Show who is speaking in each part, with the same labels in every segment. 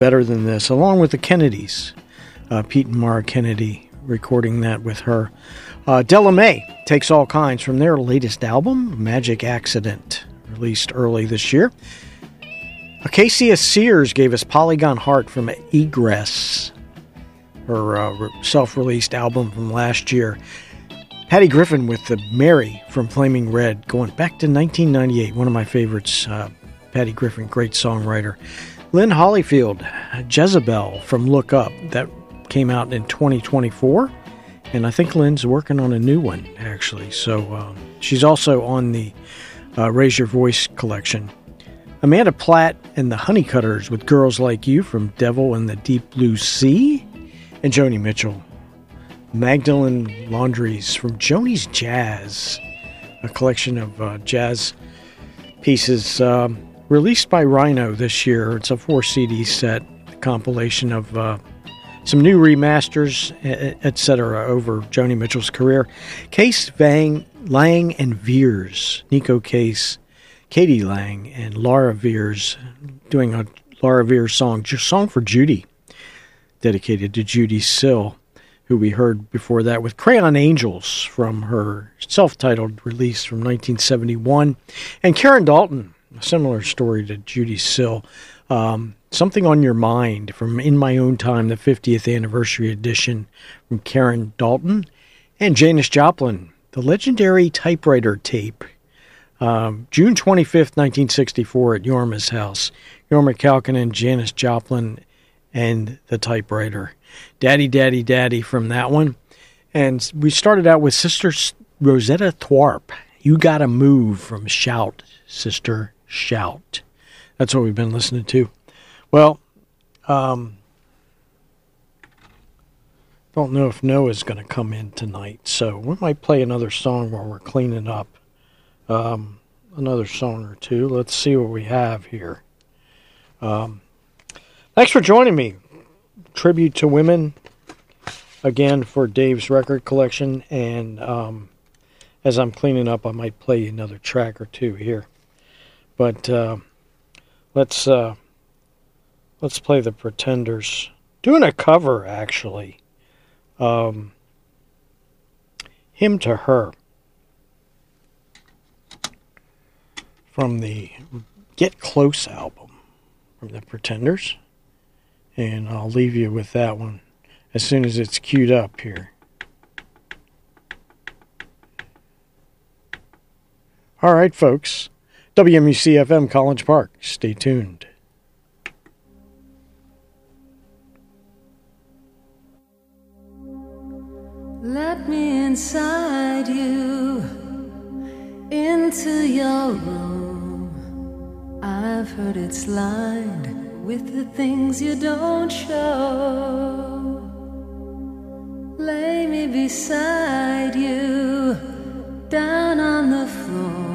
Speaker 1: Better Than This, along with the Kennedys. Pete and Mara Kennedy recording that with her. Della Mae, Takes All Kinds, from their latest album, Magic Accident, released early this year. Acacia Sears gave us Polygon Heart from Egress, her self-released album from last year. Patty Griffin with the Mary from Flaming Red, going back to 1998, one of my favorites. Patty Griffin, great songwriter. Lynn Hollyfield, Jezebel from Look Up, that came out in 2024, and I think Lynn's working on a new one, actually. So she's also on the Raise Your Voice collection. Amanda Platt and the Honeycutters with Girls Like You from Devil in the Deep Blue Sea. And Joni Mitchell, Magdalene Laundries from Joni's Jazz, a collection of jazz pieces released by Rhino this year. It's a 4-CD set, a compilation of some new remasters, etc. over Joni Mitchell's career. Case Lang and Veers, Nico Case, Katie Lang, and Laura Veers doing a Laura Veers song for Judy, dedicated to Judy Sill, who we heard before that with Crayon Angels from her self-titled release from 1971. And Karen Dalton, a similar story to Judy Sill, Something on Your Mind from In My Own Time, the 50th anniversary edition from Karen Dalton. And Janis Joplin, the legendary typewriter tape, June 25th, 1964 at Yorma's house. Yorma Kalkinen, Janis Joplin, and the typewriter. Daddy, Daddy, Daddy from that one. And we started out with Sister Rosetta Tharpe, You Gotta Move from Shout, Sister Shout. That's what we've been listening to. Well, don't know if Noah's going to come in tonight, so we might play another song while we're cleaning up. Another song or two. Let's see what we have here. Thanks for joining me. Tribute to Women, again, for Dave's record collection, and as I'm cleaning up, I might play another track or two here. But let's play the Pretenders, doing a cover, actually. Hymn to Her, from the Get Close album from the Pretenders. And I'll leave you with that one as soon as it's queued up here. All right, folks. WMUC-FM College Park. Stay tuned.
Speaker 2: Let me inside you, into your room. I've heard it's lined with the things you don't show. Lay me beside you, down on the floor.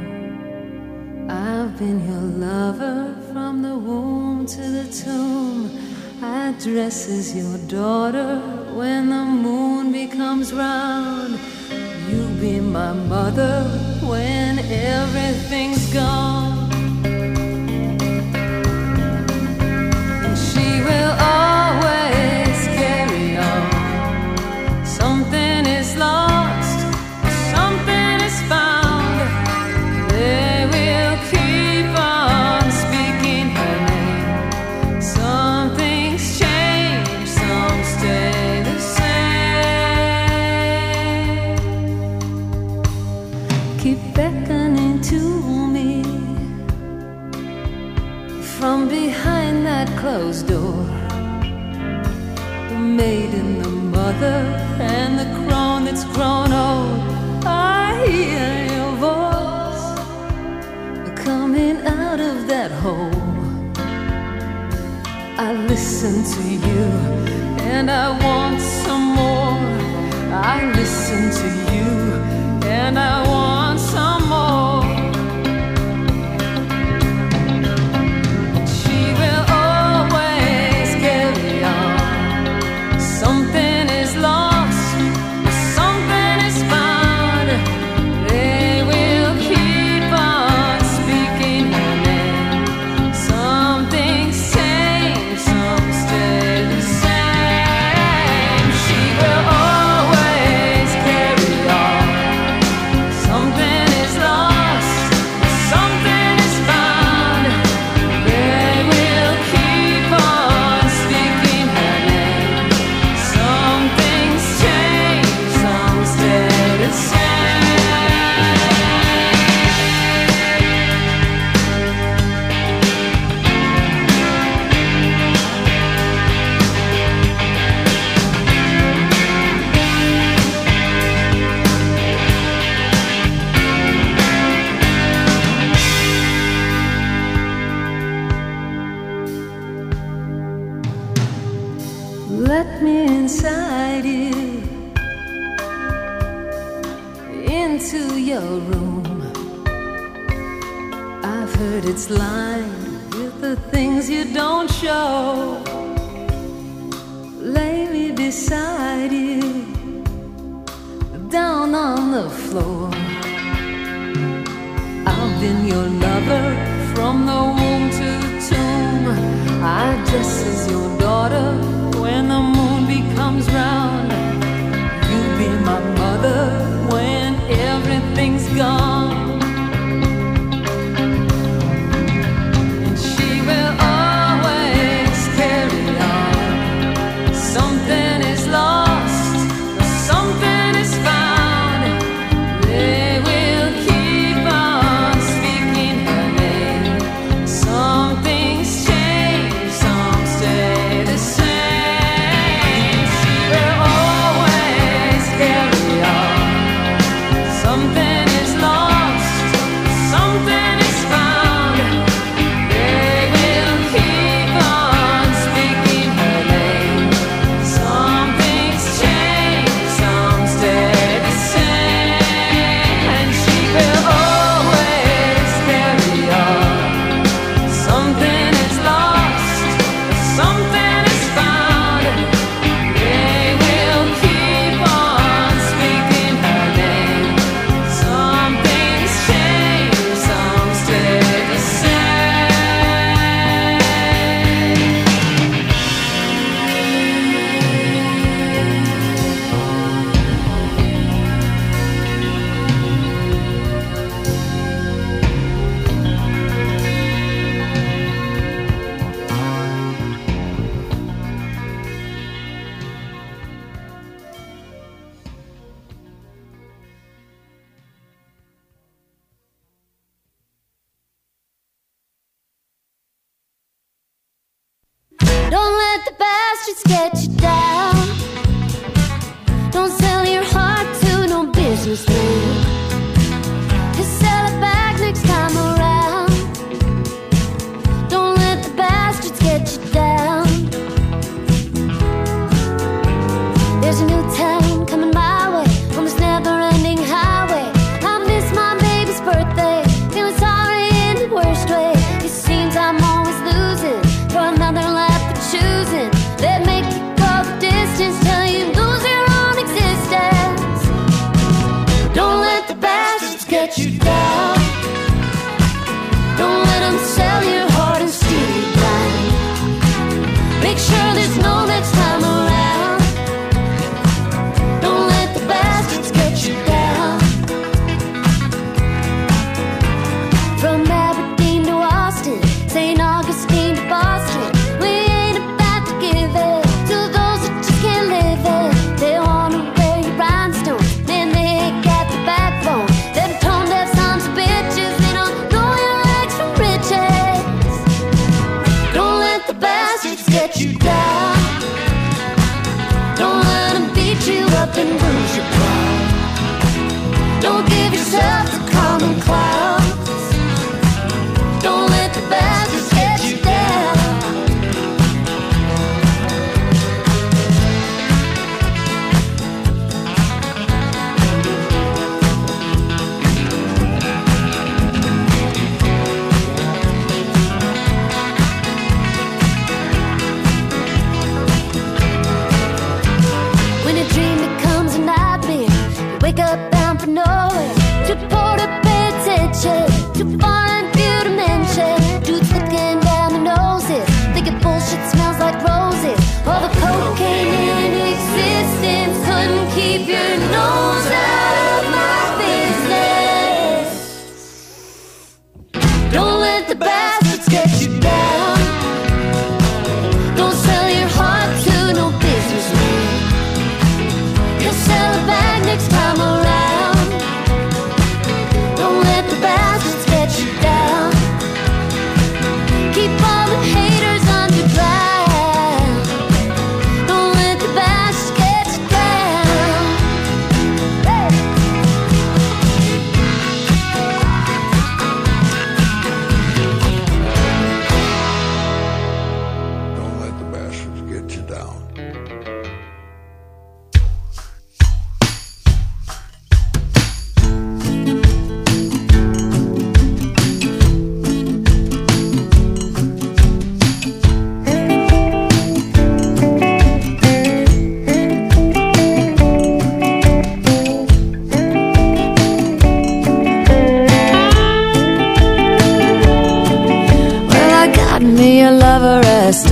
Speaker 2: I've been your lover from the womb to the tomb. I dress as your daughter when the moon becomes round. You be my mother when everything's gone. She will always carry on. Something is lost, something is found. They will keep on speaking her name. Some things change, some stay the same. Keep beckoning to me from behind that closed door. The maiden, the mother, and the crone that's grown old. I hear your voice coming out of that hole. I listen to you and I want some more. I listen to you and I want some more. Some things change, Let me inside you, into your room. I've heard it's lined with the things you don't show. Lay me beside you, down on the floor. I've been your lover from the womb to the tomb. I dress as your daughter when the moon becomes round. You be my mother when everything's gone. And she will always carry on. Something is lost, something is found. They will keep on speaking her name. Some things change, some stay the same. Something is lost, something is found. They will keep on speaking her name. Some things change, some stay the same. And she will always carry on. Something is lost, something is found. They will keep on speaking her name. Some things change, some stay the same.
Speaker 3: Don't let the bastards get you down. Don't sell your heart to no businessman. Just sell it back next time around. Don't let the bastards get you down. There's a new town coming my way on this never-ending highway. I miss my baby's birthday, feeling sorry in the worst way. It seems I'm always losing for another lap of choosing. They make you go the distance till you lose your own existence. Don't let the bastards get you down. Don't let them sell your heart and steal your time. Make sure there's no next time around. Don't let the bastards get you down. From Aberdeen to Austin, St. Augustine to Boston, we ain't about to give it to those that just can't live it. They wanna wear your rhinestones, then they ain't got the backbone. Them tone-deaf sons of bitches, they don't know your legs from riches. Don't let the bastards get you down. Don't let them beat you up and lose your pride. Don't give yourself to common clouds. Don't let the bastards get you down.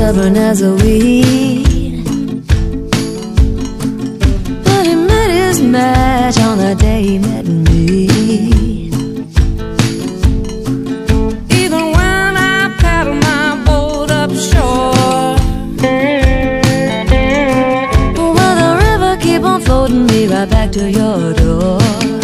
Speaker 2: stubborn as a weed. But he met his match on the day he met me. Even when I paddle my boat up shore, will the river keep on floating me right back to your door?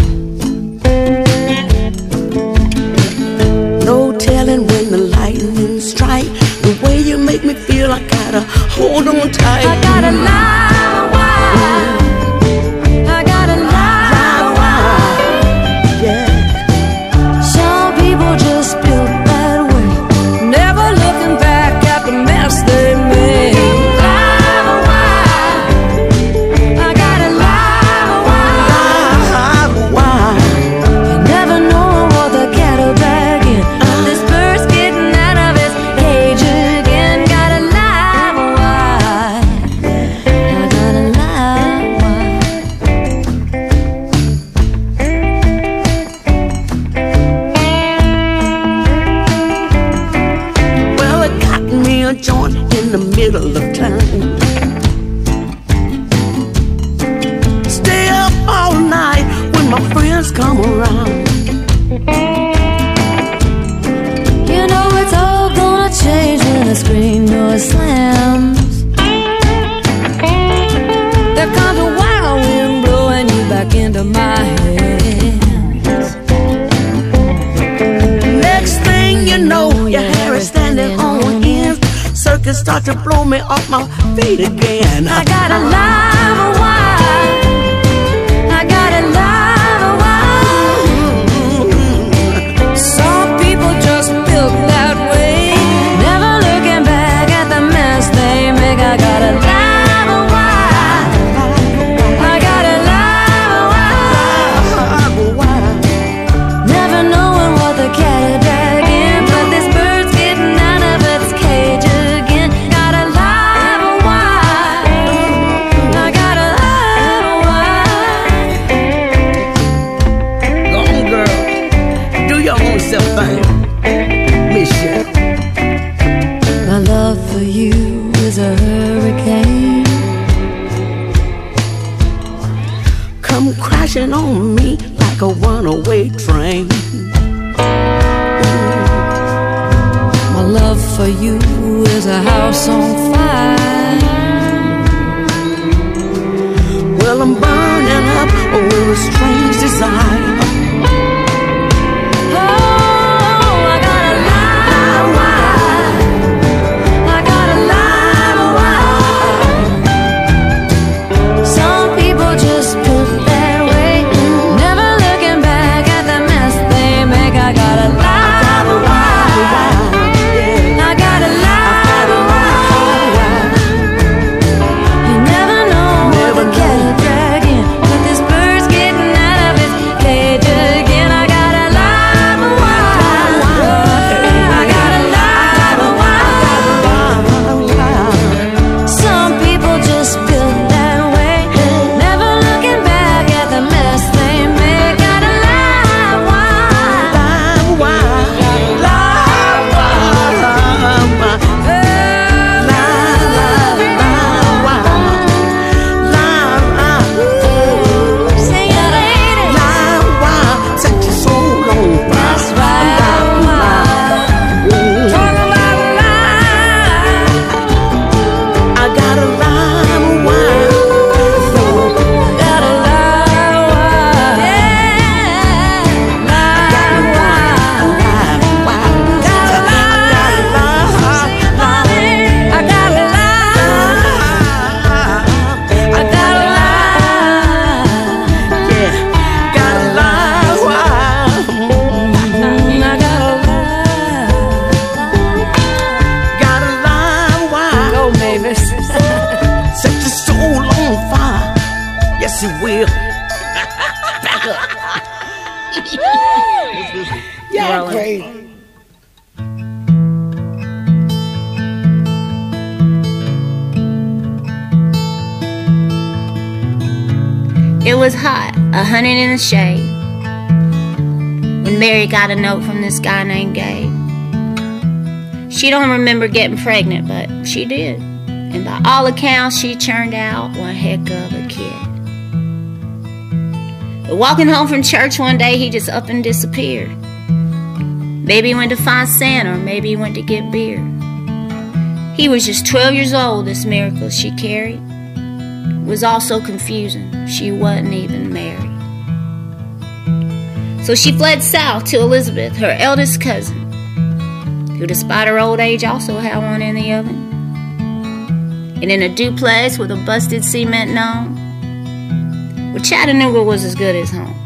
Speaker 4: No telling when the lightning strike. The way you make me feel, I gotta hold on tight.
Speaker 2: I gotta lie wide. I gotta lie wide.
Speaker 4: Yeah.
Speaker 2: Some people just built that way, never looking back at the mess they made. Lie wide. I gotta lie
Speaker 4: wide.
Speaker 2: You never know what the cattle dragging. This bird's getting out of its cage again. Gotta lie wide. I gotta lie wide.
Speaker 4: Well, it got me a joint in the middle of town. Stay up all night when my friends come around.
Speaker 2: You know it's all gonna change when the screen door slams. There comes a wild wind blowing you back into my hands.
Speaker 4: Next thing you know, your hair is standing on end. Circus start to blow me off my feet again.
Speaker 2: I gotta lie wide. I gotta lie wide. Some people just built that way, never looking back at the mess they make. I gotta lie wide. I gotta lie wide. Never knowing what the cat is dragging, but this bird's getting out of its cage again. Gotta lie wide. I gotta lie wide.
Speaker 4: Go on, girl. Do your own self thing. Miss you.
Speaker 2: My love for you is a hurricane.
Speaker 4: Come crashing on me like a runaway train.
Speaker 2: My love for you is a house on fire.
Speaker 4: Well, I'm burning up with a strange desire.
Speaker 2: Oh, I gotta lie wide. I gotta lie wide. Some people just put that way, never looking back at the mess they make. I gotta lie wide. I gotta lie wide. You never know what the cat is dragging, but this bird's getting out of its cage again. I gotta lie wide. I gotta lie wide. Some people just built that way, never looking back at the mess they make. Gotta lie wide. Sing it, lady.
Speaker 4: Set your soul on fire.
Speaker 2: That's right. Talk about lie.
Speaker 4: I gotta lie wide.
Speaker 2: Gotta lie wide. Yeah. Lie wide. Gotta lie. I gotta lie. I gotta lie.
Speaker 4: Yeah, gotta lie wide.
Speaker 2: I gotta lie.
Speaker 4: Gotta lie wide.
Speaker 2: Go, Mavis.
Speaker 4: Set your soul on fire. Yes, it will. Back up. Yeah, great.
Speaker 5: It was hot, 100 in the shade, when Mary got a note from this guy named Gabe. She don't remember getting pregnant, but she did. And by all accounts, she churned out one heck of a kid. But walking home from church one day, he just up and disappeared. Maybe he went to find Santa, or maybe he went to get beer. He was just 12 years old, this miracle she carried. It was all so confusing, she wasn't even married. So she fled south to Elizabeth, her eldest cousin, who despite her old age also had one in the oven. And in a duplex with a busted cement gnome, well, Chattanooga was as good as home.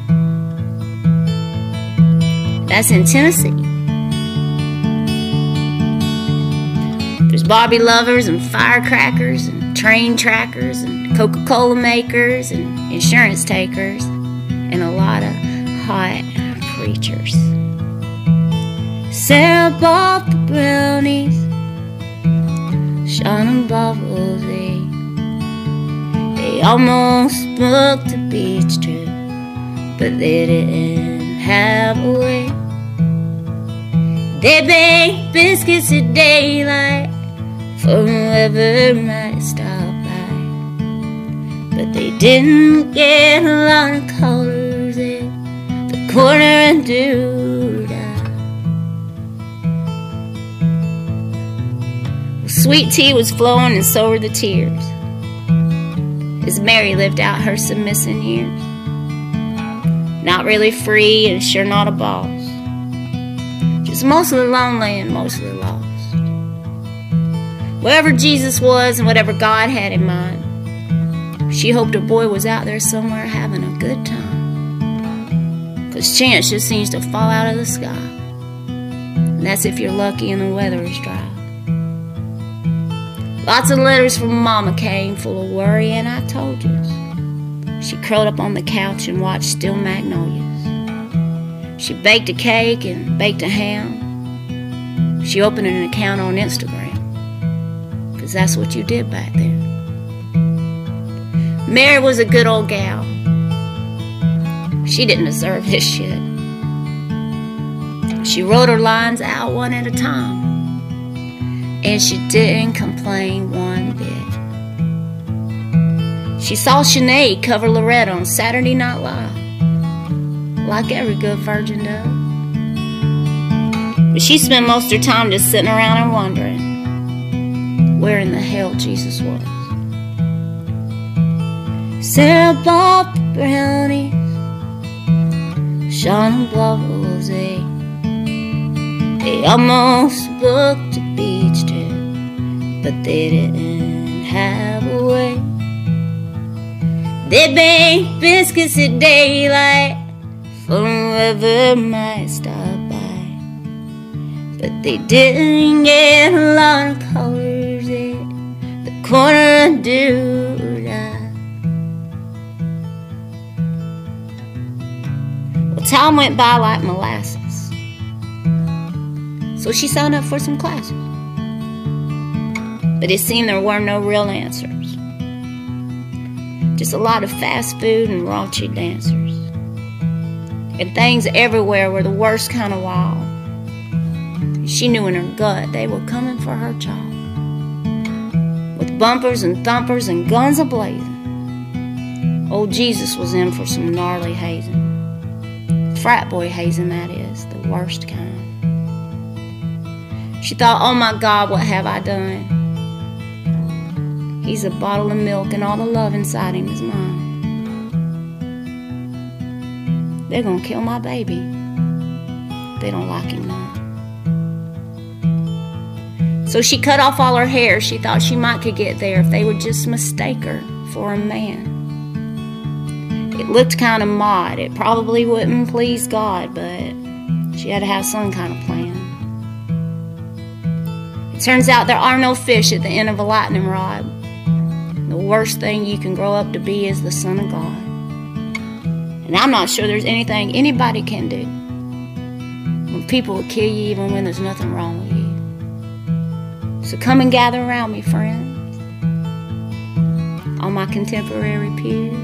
Speaker 5: That's in Tennessee. There's Barbie lovers and firecrackers and train trackers and Coca-Cola makers and insurance takers and a lot of hot preachers. Sarah bought the brownies, Sean and Bob Rosie. They almost booked a beach trip, but they didn't have a way. They baked biscuits at daylight for whoever might stop by, but they didn't get a lot of callers at the corner and do-da. Sweet tea was flowing and so were the tears, as Mary lived out her submissive years. Not really free and sure not a boss, just mostly lonely and mostly lost. Wherever Jesus was and whatever God had in mind, she hoped her boy was out there somewhere having a good time. 'Cause chance just seems to fall out of the sky, and that's if you're lucky and the weather is dry. Lots of letters from Mama came full of worry, and I told you. She curled up on the couch and watched Still Magnolias. She baked a cake and baked a ham. She opened an account on Instagram, 'cause that's what you did back then. Mary was a good old gal. She didn't deserve this shit. She wrote her lines out one at a time, and she didn't complain one bit. She saw Sinead cover Loretta on Saturday Night Live, like every good virgin does. But she spent most of her time just sitting around and wondering where in the hell Jesus was. Sarah bought the brownies, Sean and Bob Rosie. They almost booked a beach trip, but they didn't have a way. They baked biscuits at daylight for whoever might stop by, but they didn't get a lot of colors at the corner of do-da. Well, time went by like molasses, so she signed up for some classes. But it seemed there were no real answers. Just a lot of fast food and raunchy dancers. And things everywhere were the worst kind of wild. She knew in her gut they were coming for her child. With bumpers and thumpers and guns a-blazing. Old Jesus was in for some gnarly hazing. Frat boy hazing, that is, the worst kind. She thought, oh my God, what have I done? He's a bottle of milk and all the love inside him is mine. They're gonna kill my baby. They don't like him none. So she cut off all her hair. She thought she might could get there if they would just mistake her for a man. It looked kind of mod. It probably wouldn't please God, but she had to have some kind of plan. It turns out there are no fish at the end of a lightning rod. The worst thing you can grow up to be is the Son of God. And I'm not sure there's anything anybody can do when people will kill you even when there's nothing wrong with you. So come and gather around me, friends, all my contemporary peers.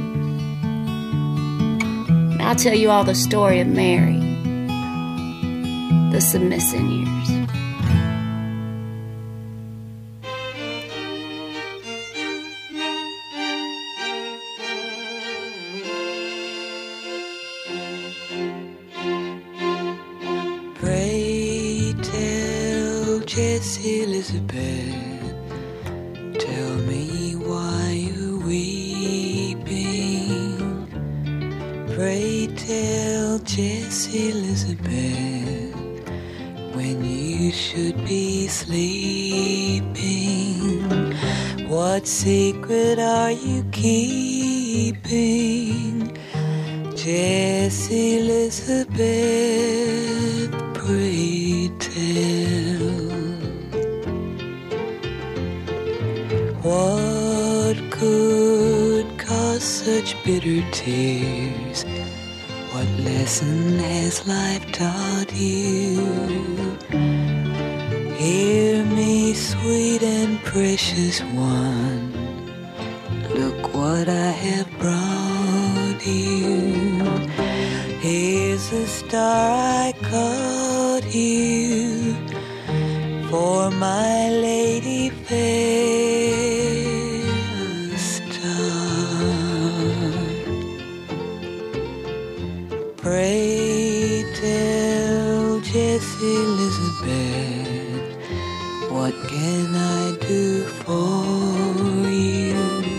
Speaker 5: And I'll tell you all the story of Mary, the submissive years.
Speaker 6: Elizabeth, tell me why you're weeping. Pray tell Jessie Elizabeth when you should be sleeping. What secret are you keeping? Jessie Elizabeth, pray tell. What could cause such bitter tears? What lesson has life taught you? Hear me, sweet and precious one. Look what I have brought you. Here's a star I caught you for my lady fair, star. Pray tell Jessie Elizabeth, what can I do for you?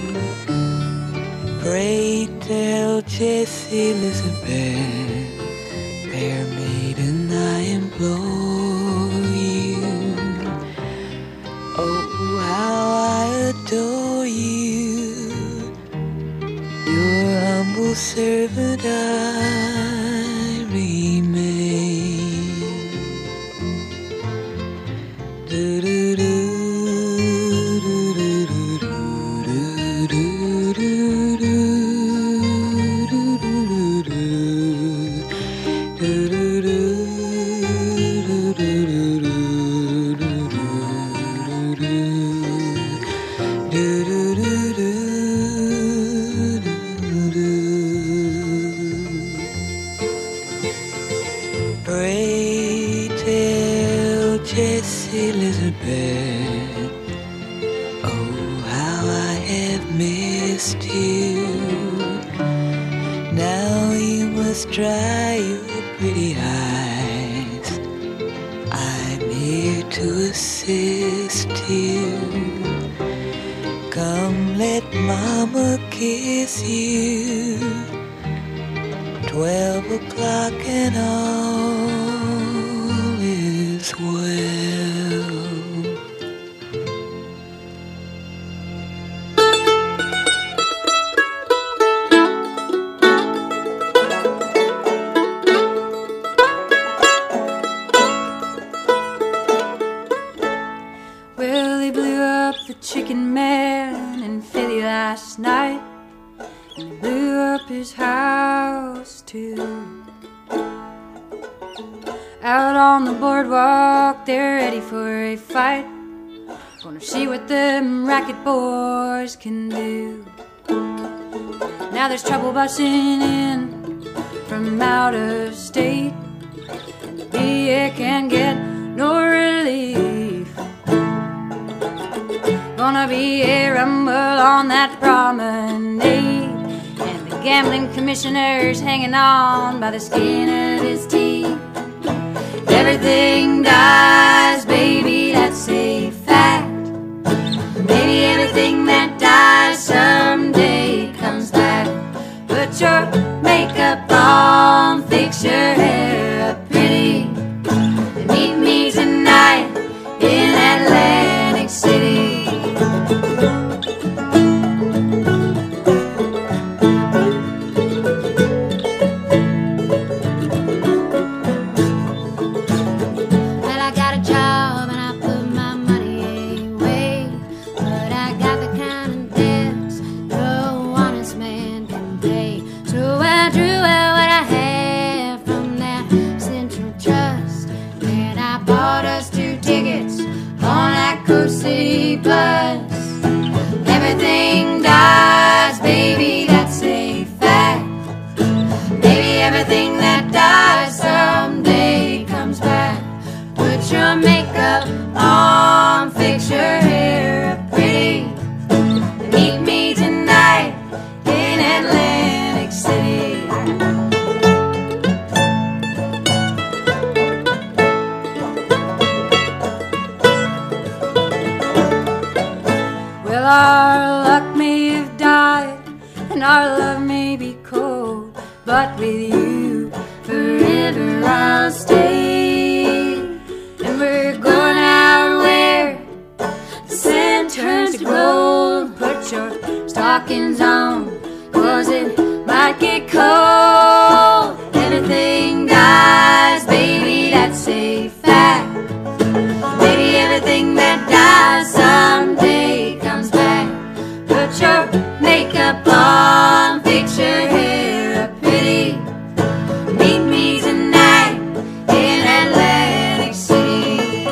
Speaker 6: Pray tell Jessie Elizabeth, fair maiden, I implore you. Oh, how I adore you. Your humble servant I remain. Do-do-do. Pray tell Jessie Elizabeth, oh how I have missed you. Now you must dry your pretty eyes. I'm here to assist you. Come, let Mama kiss you. 12 o'clock and all is well.
Speaker 2: Well, they blew up the chicken man in Philly last night, and they blew up his house too. Out on the boardwalk, they're ready for a fight. Gonna see what them racket boys can do. Now there's trouble busting in from out of state, and the VA can't get no relief. Gonna be a rumble on that promenade, and the gambling commissioner's hanging on by the skin of his teeth. Everything dies, baby, that's a fact. Maybe everything that dies someday comes back. Put your makeup on, fix your hair up pretty, and meet me tonight in Atlantic City.
Speaker 3: Drew out what I have from that
Speaker 2: our luck may have died and our love may be cold, but with you forever I'll stay. And we're going out where the sand turns to gold. Put your stockings on, 'cause it might get cold. Everything dies, baby, that's a fact. Maybe everything that dies someday comes back. Put your makeup on, fix your hair up pretty. Meet me tonight in Atlantic City.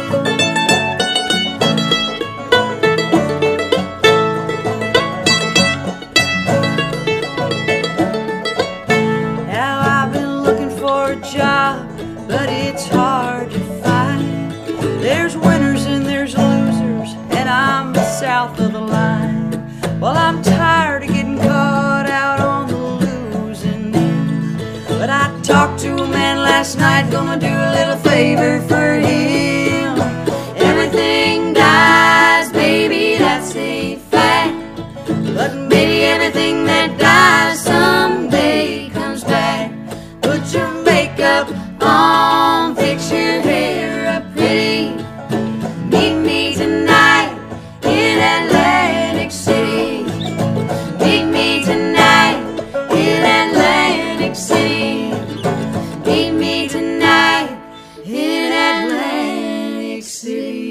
Speaker 2: Now I've been looking for a job, but it's hard to find. There's winners and there's losers, and I'm south of the line. Well, I'm tired of getting caught out on the losing end. But I talked to a man last night, gonna do a little favor for him. Everything dies, baby, that's a fact. But maybe everything that dies someday comes back. Put your makeup on, fix your hair up pretty. Meet me tonight in Atlantic City. Meet me tonight in Atlantic City. Meet me tonight in Atlantic City.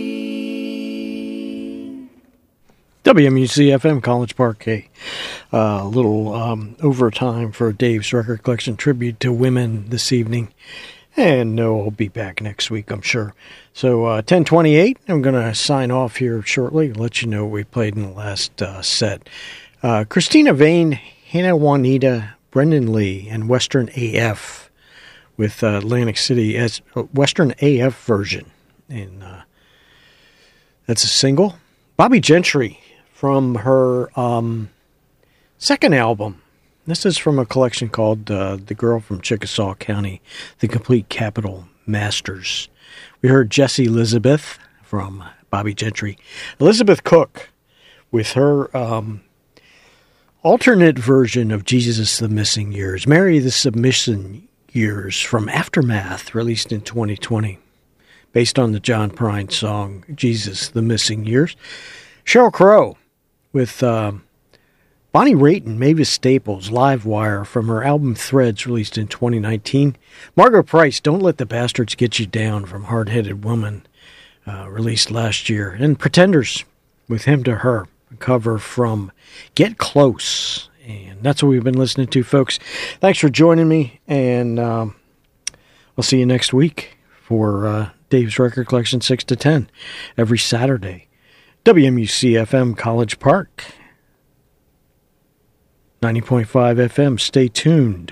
Speaker 1: WMUC-FM, College Park, a little overtime for Dave's Record Collection tribute to women this evening. And no, I'll be back next week, I'm sure. So 10:28, I'm going to sign off here shortly, let you know what we played in the last set. Christina Vane, Hannah Juanita, Brendan Lee, and Western AF with Atlantic City as Western AF version. And that's a single. Bobby Gentry from her second album. This is from a collection called The Girl from Chickasaw County, The Complete Capital Masters. We heard Jessie Elizabeth from Bobby Gentry. Elizabeth Cook with her alternate version of Jesus the Missing Years, Mary the Submission Years from Aftermath, released in 2020, based on the John Prine song Jesus the Missing Years. Sheryl Crow with Bonnie Raitt and Mavis Staples, Live Wire, from her album Threads, released in 2019. Margo Price, Don't Let the Bastards Get You Down, from Hard Headed Woman, released last year. And Pretenders with Him to Her, a cover from Get Close. And that's what we've been listening to, folks. Thanks for joining me, and I'll see you next week for Dave's Record Collection 6 to 10, every Saturday. WMUC-FM, College Park. 90.5 FM. Stay tuned.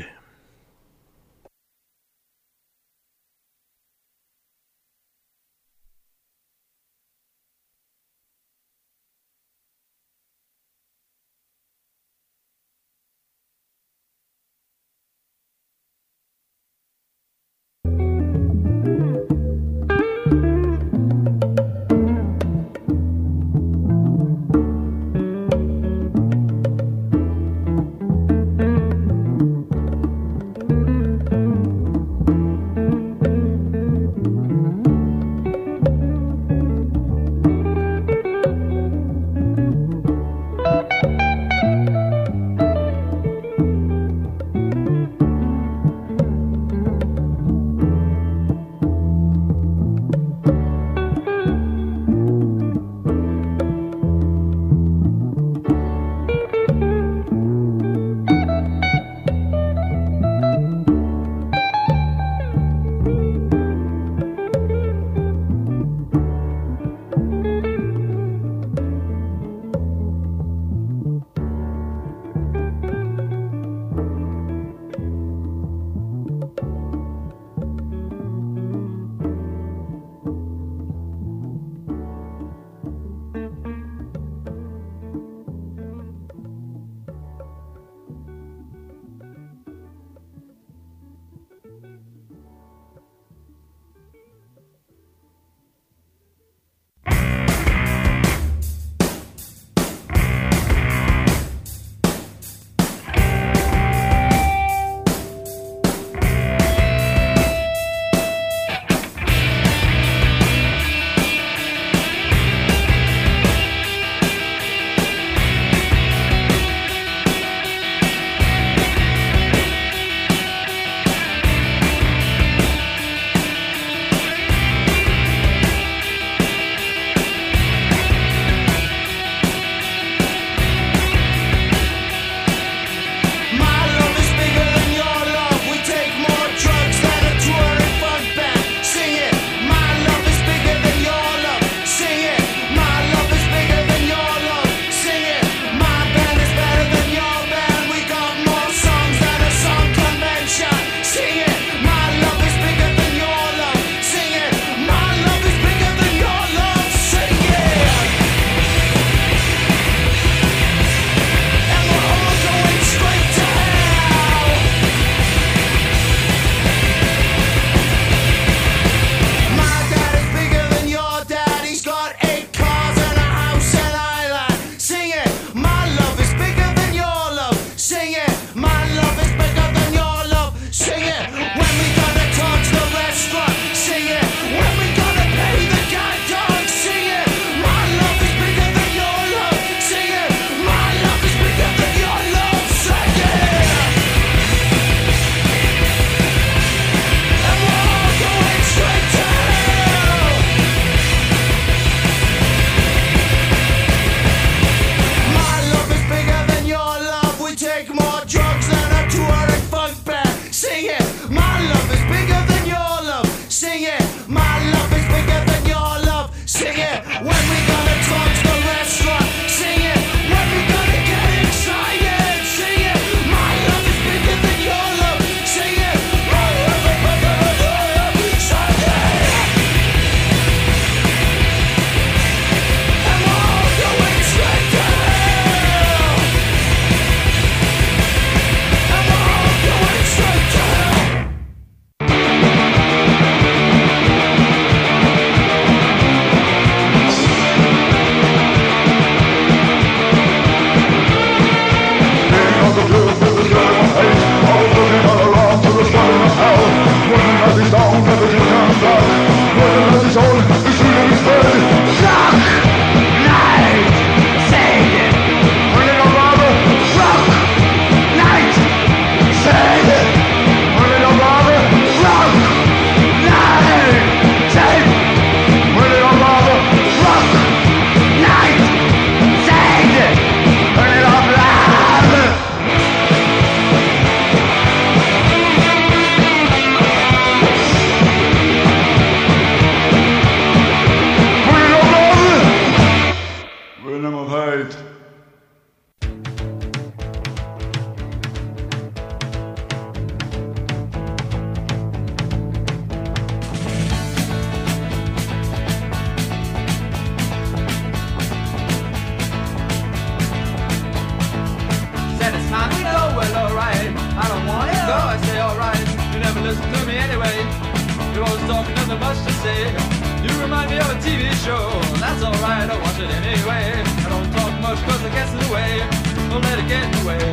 Speaker 7: always talking, nothing much to say. You remind me of a TV show. That's alright, I watch it anyway. I don't talk much cause it gets in the way. Don't let it get in the way.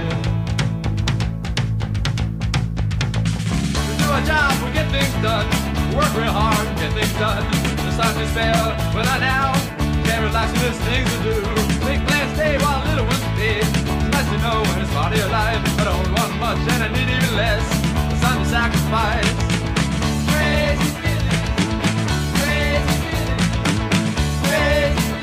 Speaker 7: We do our job, we get things done. Work real hard, get things done. There's time to spare, but not now. Can't relax when there's things to do. Make plans stay while little ones stay. It's nice to know when it's part of your life. I don't want much and I need even less. It's time to sacrifice. Crazy feeling, crazy feeling, crazy feeling.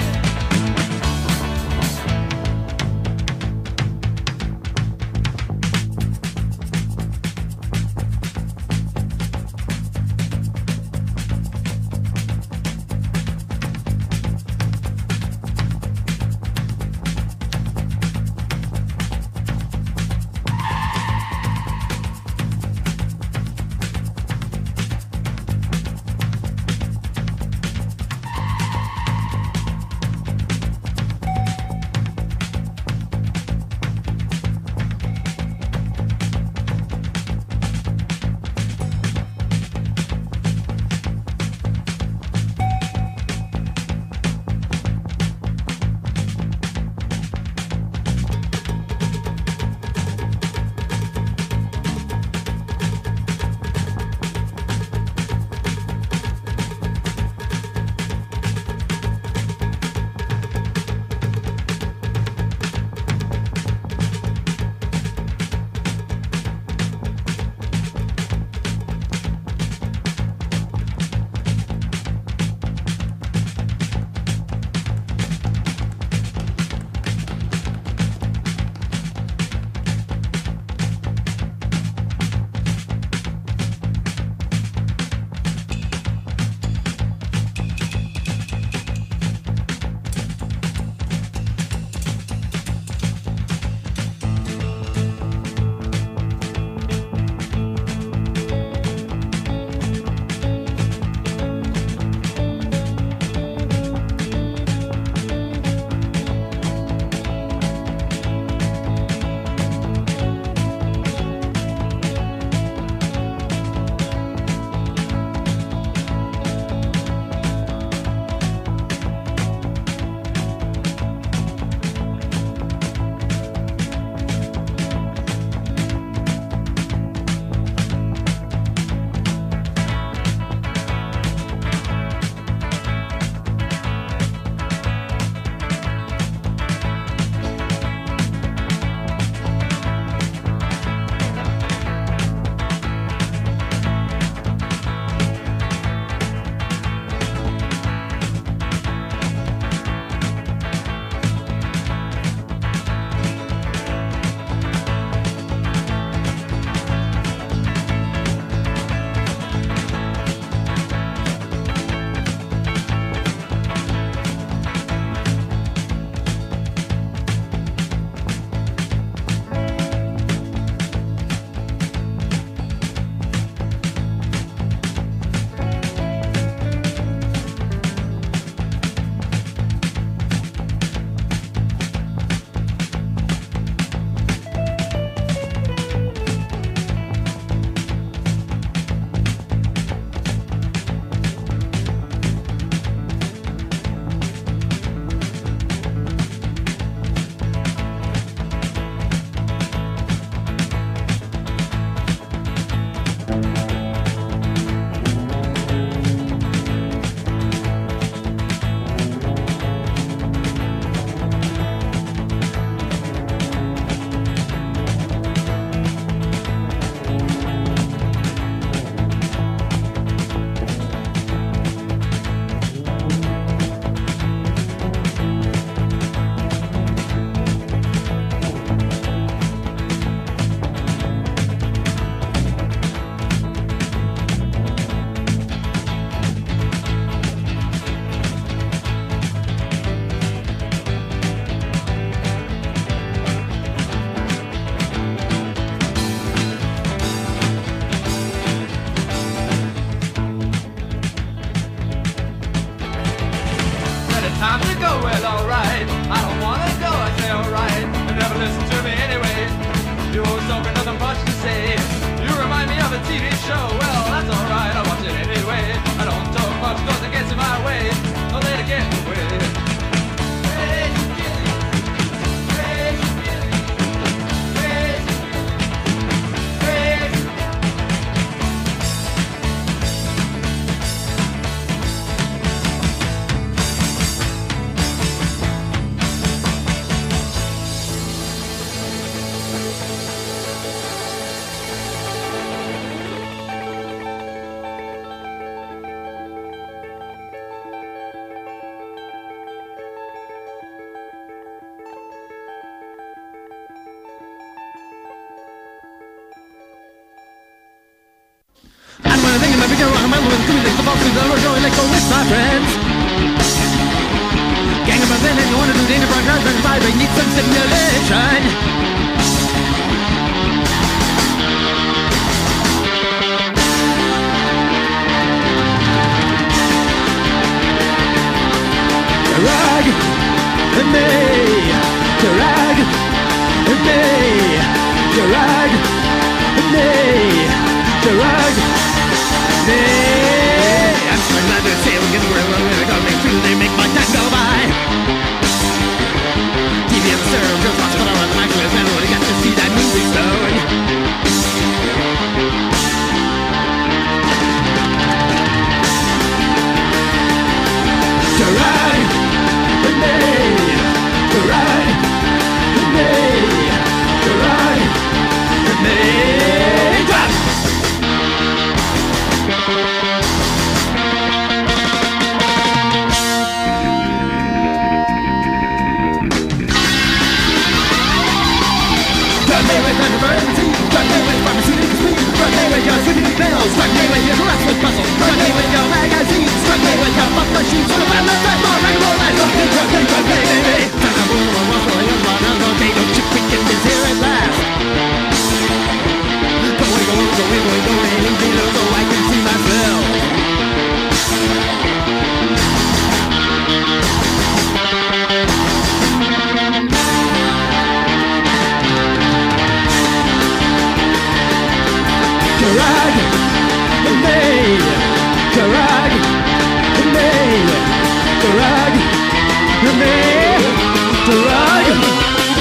Speaker 8: TV show, well, that's alright, I watch it anyway.
Speaker 7: get around a man with two legs, the box is over, going like go with my friends. Gang of men, and you want to do danger for guns and five, I need some stimulation. Drag me, drag me, drag me, drag me. I'm so glad to say we're getting where we're going through. They make my time go by. TV and the serve, girls watch, but I run the microwave. Man, really got to see that movie stone. Drag me, drag me, drag me, drag. Drag me with emergency, drag me with pharmaceutical speed, drag me with your sweetie bells, drag me with your harassment puzzle, drag me with your magazines, drag me with your fuck machines, for the man that's that more regular life, drag me, baby. Turn the world on one for a young man, okay, don't you freaking miss here at last. Go away, leave me alone so I can see myself. Drag me, drag me, drag me, drag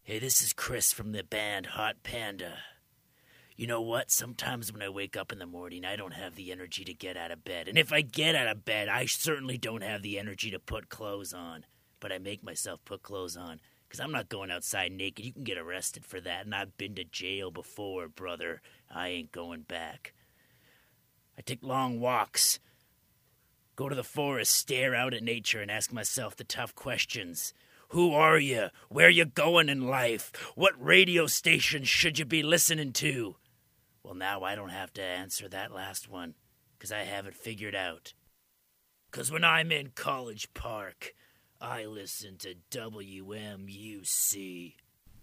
Speaker 8: Hey, this is Chris from the band Hot Panda. You know what? Sometimes when I wake up in the morning, I don't have the energy to get out of bed. And if I get out of bed, I certainly don't have the energy to put clothes on. But I make myself put clothes on, because I'm not going outside naked. You can get arrested for that, and I've been to jail before, brother. I ain't going back. I take long walks, go to the forest, stare out at nature, and ask myself the tough questions. Who are you? Where you going in life? What radio station should you be listening to? Well, now I don't have to answer that last one, because I have it figured out. Because when I'm in College Park, I listen to WMUC.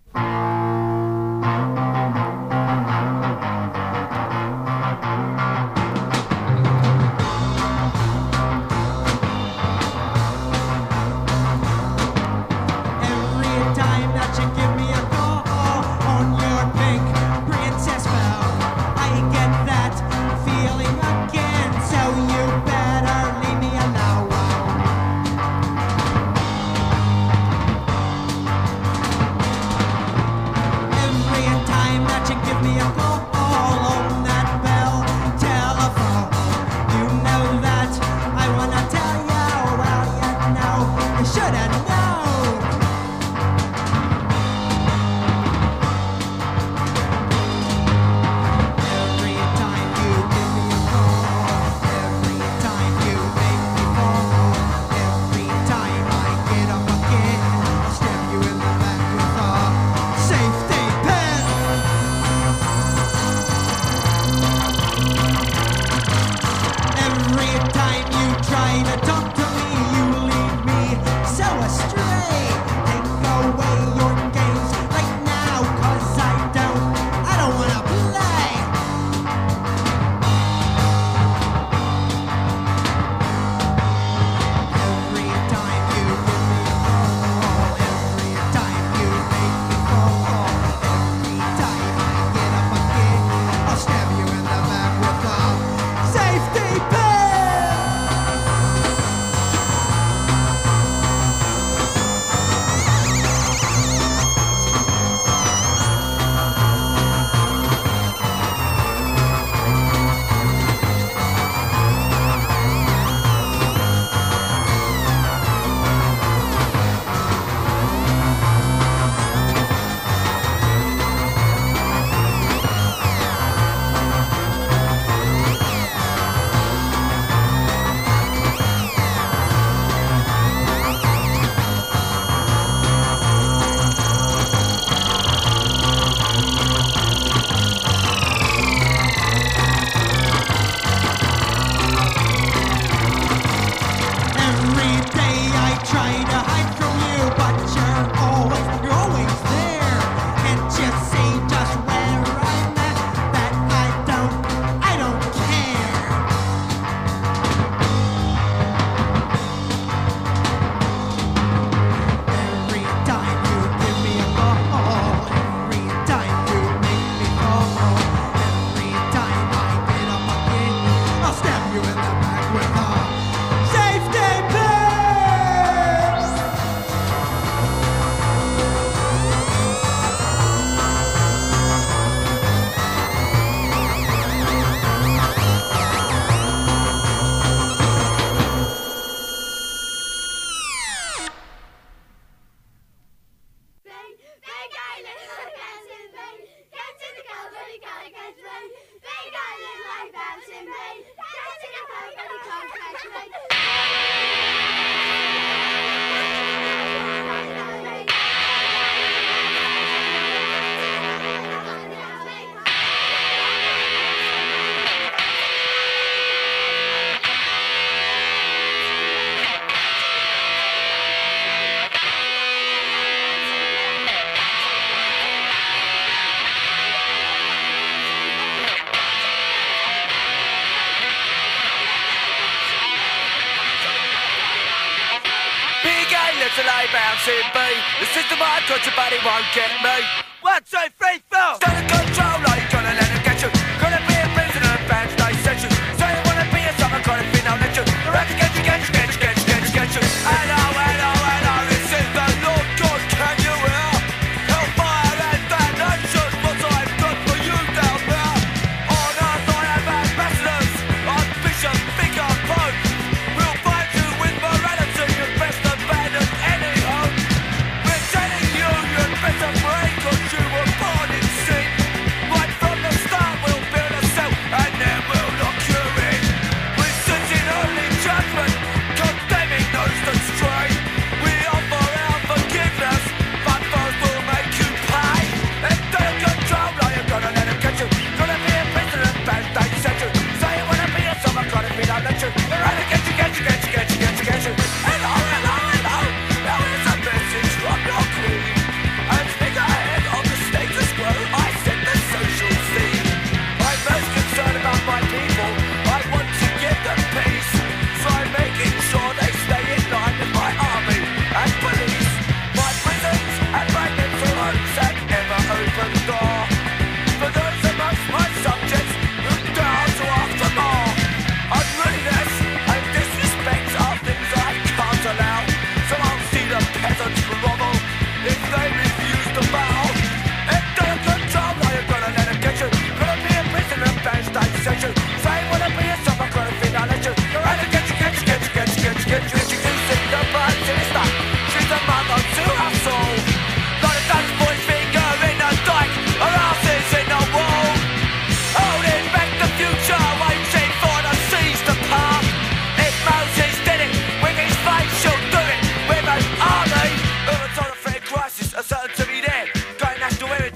Speaker 9: Till I bounce in me. The system I touch your body won't get me. 1, 2, 3, 4. Stand in control, like gonna let it get you. Gonna be a prisoner of bad state session. Say you wanna be a summer kind of thing, I'll let you. They're out to get you. Hello, hello, hello, this is the Lord God, can you hear? Hellfire.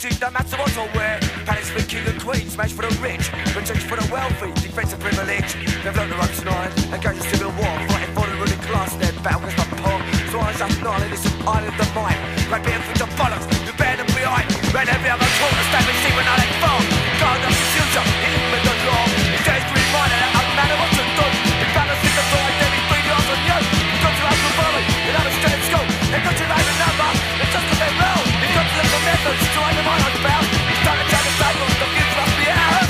Speaker 9: dude, no matter what I wear. Palace for king and queen, smash for the rich, retreat for the wealthy, defense of privilege. They've learned the ropes tonight, engaged in civil war, fighting for the ruling class, their battle against the poor. So I was up Nile, this island of mine. Great beer for the bollocks, you bear them behind. Ran every other corner, stabbing, see when I let fall. God of the future, in with the law. It's days to remind that I'm man of what to do. If balance in the door, then we bring you on you. You've got to have the body, you have a straight school. They've got to write a number, it's just that they're real. You've got to look for methods, to find them on our spell. It's time to turn the table, the future must be ours.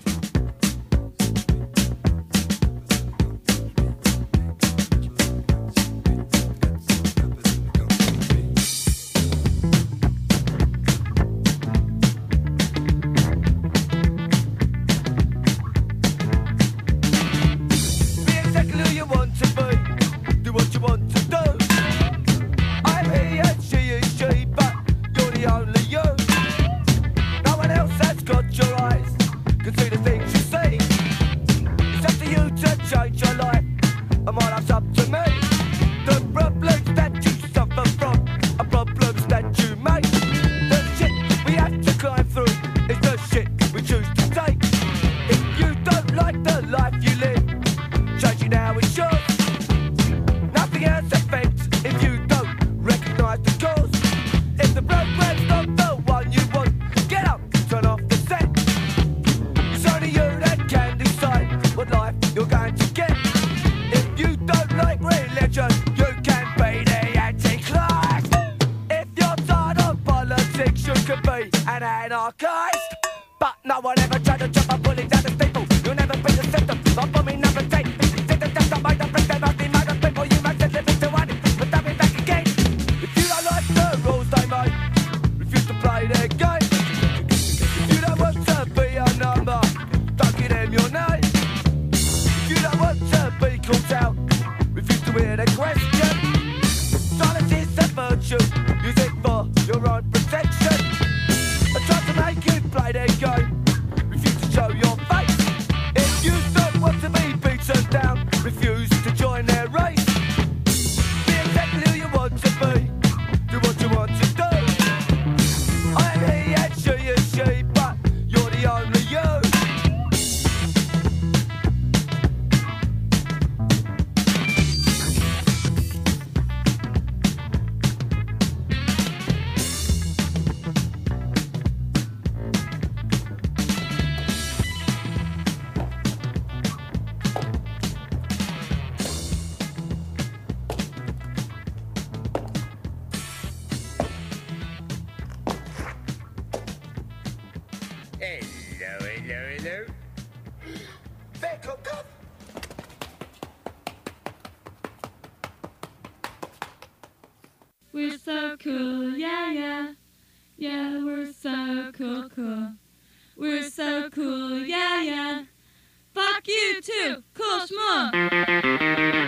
Speaker 10: We're so cool, yeah, yeah. Yeah, we're so cool, cool. We're so cool, yeah, yeah. Fuck you too, cool schmuck.